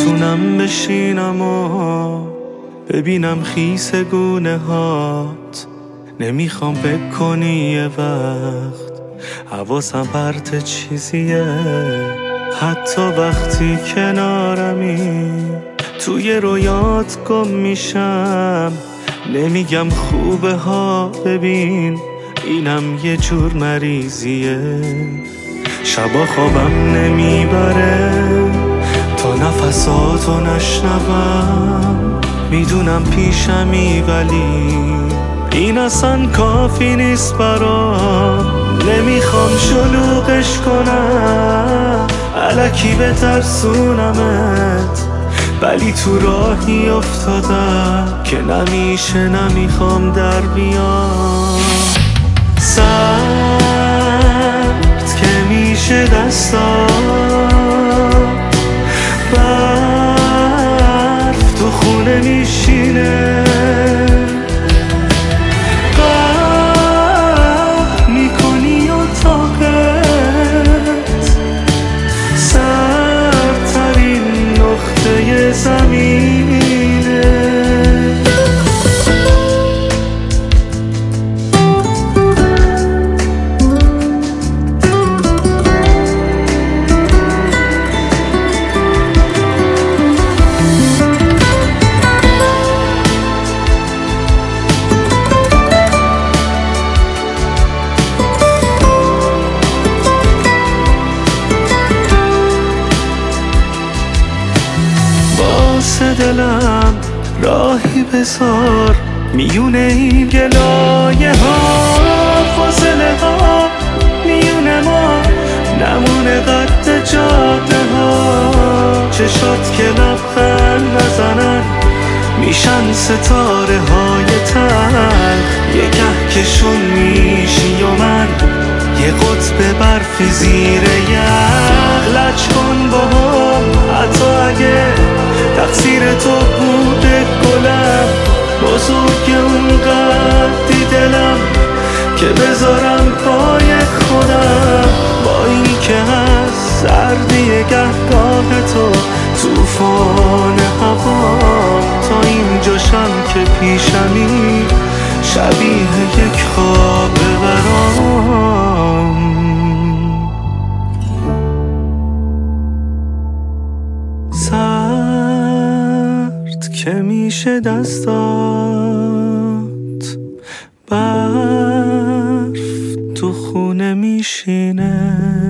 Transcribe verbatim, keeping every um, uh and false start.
بتونم بشینم و ببینم خیس گونه هات. نمیخوام فکر کنی یه وقت حواسم پرت چیزیه، حتی وقتی کنارمی توی رویات گم میشم. نمیگم خوبه ها، ببین اینم یه جور مریضیه. شبا خوابم نمیبره تا نفساتو نشنوم. میدونم پیشمی ولی این اصلا کافی نیست برام. نمیخوام شلوغش کنم الکی بترسونمت، ولی تو راهی افتادم که نمیشه نمیخوام در بیام. سرد که میشه دستا، برف تو خونه میشینه، قهر میکنی اتاقت، سردترین نقطه زمینه. دلم راهی بذار میونه این گلایه ها، فاصله ها میونه ما نمونه قد جاده ها. چشات که لبخند نزنن میشن ستاره های تلخ، یه کهکشون میشی و من یه قطب برفی زیر یخ. لج کن با هم حتی اگه تقصیر تو بوده گلم، بزرگ اونقدی دلم که بذارم پای خودم. با این که هست سردی گهگاه تو توفان هوا، تا اینجاشم که پیشمی شبیه یک خواب برام. سرد که میشه دستات، برف تو خونه میشینه.